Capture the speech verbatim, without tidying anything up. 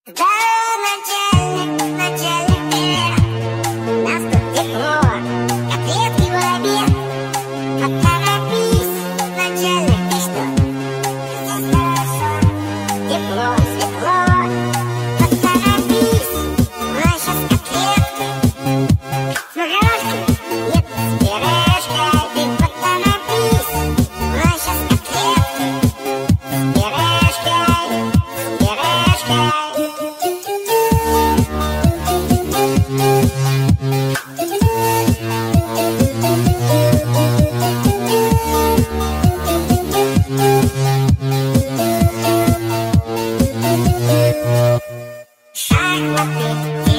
Здорово, начальник, начальник, привет. Нас тут тепло, котлетки в обед. Поторопись, начальник, ты что? Здесь хорошо, тепло, светло. Поторопись, у нас щас котлетки с макарошками, нет, с пюрешкой. Ты поторопись, у нас щас котлетки с пюрешкой, с пюрешкой. Шахматы.